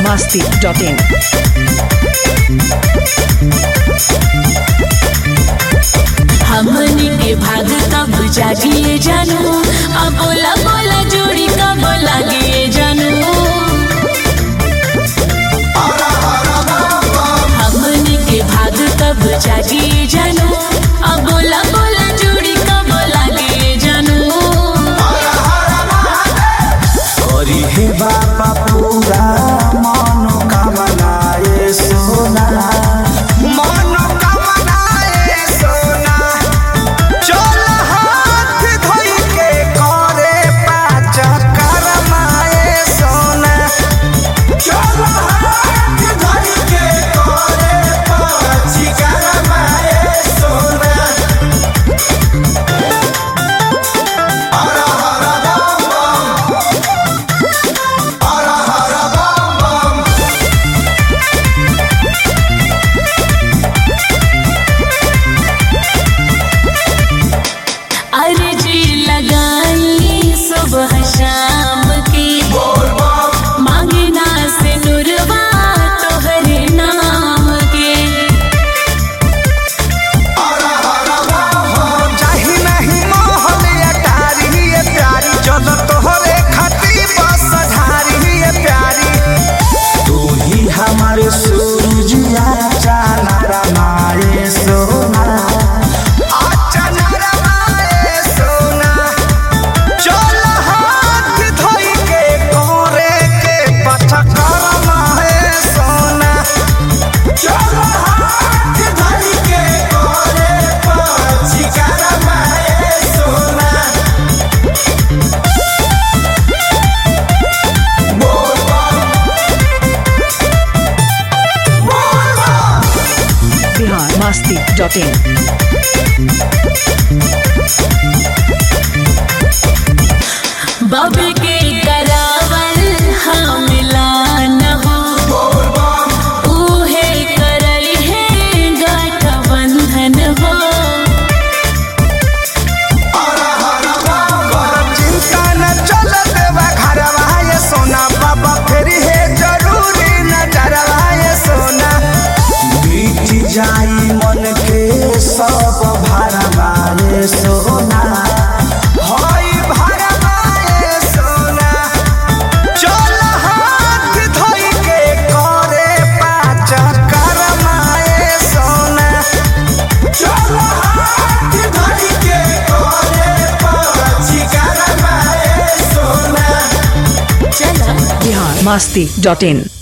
biharmasti.in। हमनी के भाग तब जागिए जानू, अब बोला बोला जोड़ी कब लागिए जानू। हमनी के भाग तब जागिए जानू, अब बोला बोला जोड़ी कब लागिए जानू। करी हे बाबा पूरा मनोकामना ये सोना, मनोकामना ये सोना। चल हाथ धोई के करे पाँच कर्मा ये सोना। चल हाथ धोई के करे पाँच कर्मा ये सोना। हर हर बम बम, अर्जी लगाई सुबह शाम की, मांगना से नुरवा तोहरे नाम के। चाही नहीं मोहल अटारी ये प्यारी, चल तोहरे खती बस ढारी ये प्यारी। तू ही हमारे सूरजिया चाना रमाए सोना, चाना रमाए सोना। चल हाथ धोई के कोरे के पचकर माए सोना। चल हाथ धोई के कोरे पचकर माए सोना। बोल biharmasti.in। बाबे के करावल हमला न हो, उहे करई है गठबंधन हो। चिंता न चल देवा घरवा ये सोना, बाबा फिर है जरूरी नजरवा ये सोना। बीत जाई मन के सब भरवा ये सोना, होई भरवा ये सोना। चल हाथ धोई के करे पाँच कर्मा ये सोना। चल हाथ धोई के करे पाँच कर्मा ये सोना। चला biharmasti.in।